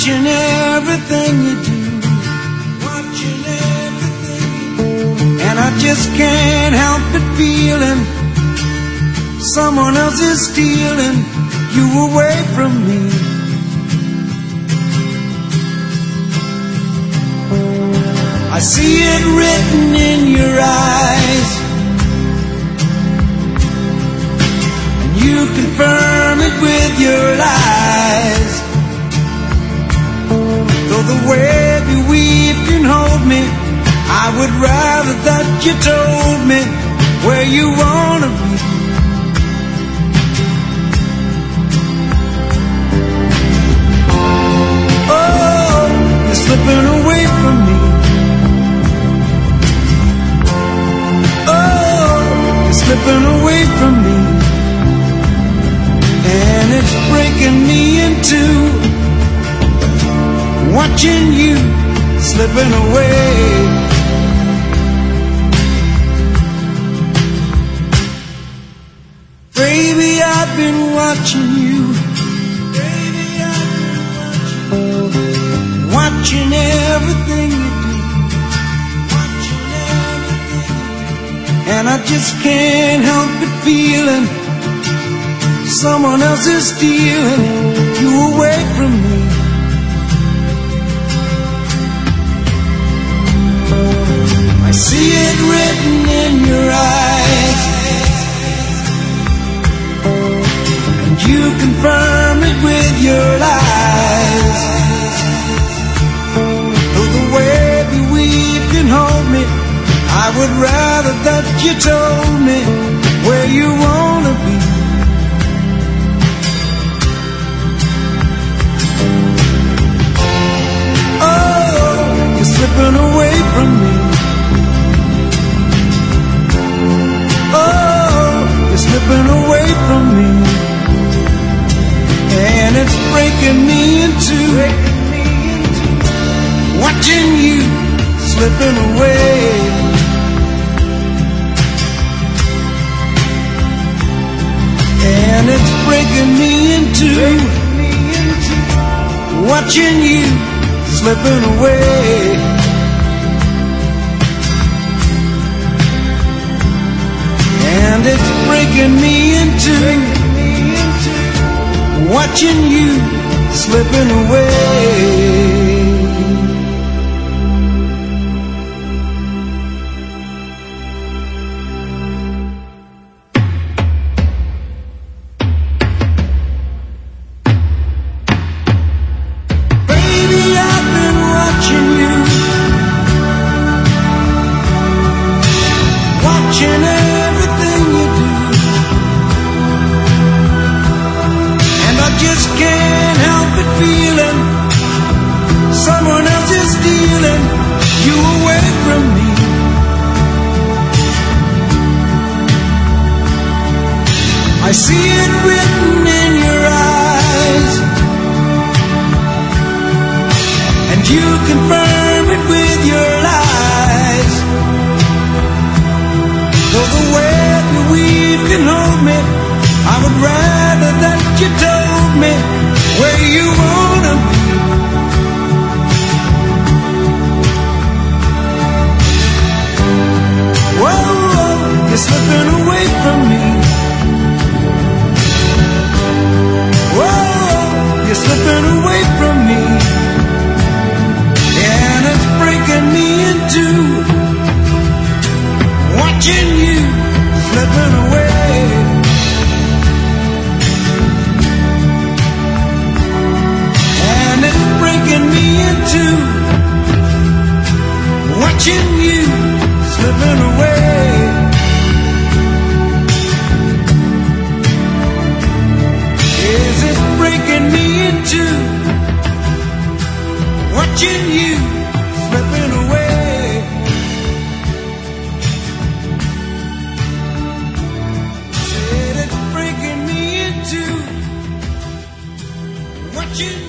watching everything you do, watching everything you do. And I just can't help but feeling someone else is stealing you away from me. I see it written in your eyes, and you confirm it with your lies. Though the web you weave can hold me, I would rather that you told me where you wanna be. Oh, you're slipping away from me. Slipping away from me, and it's breaking me in two, watching you slipping away. Baby, I've been watching you. Baby, I've been watching everything you do. And I just can't help but feeling someone else is stealing you away from me. I see it written in your eyes, and you confirm it with your lies. Though the web you weave can hold me, I would rather that you told me where you wanna be. Oh, you're slipping away from me. Oh, you're slipping away from me, and it's breaking me in two, watching you slipping away. And it's breaking me in two, watching you slipping away. And it's breaking me in two, watching you slipping away. I see it written in your eyes, and you confirm it with your lies. Though the web you weave can hold me, I would rather that you told me where you wanna be. Whoa, you're slipping away from me. You're slipping away from me, and it's breaking me in two, watching you slipping away. And it's breaking me in two, watching you slipping away. Is it breaking me into watching you slipping away? Said it's breaking me into watching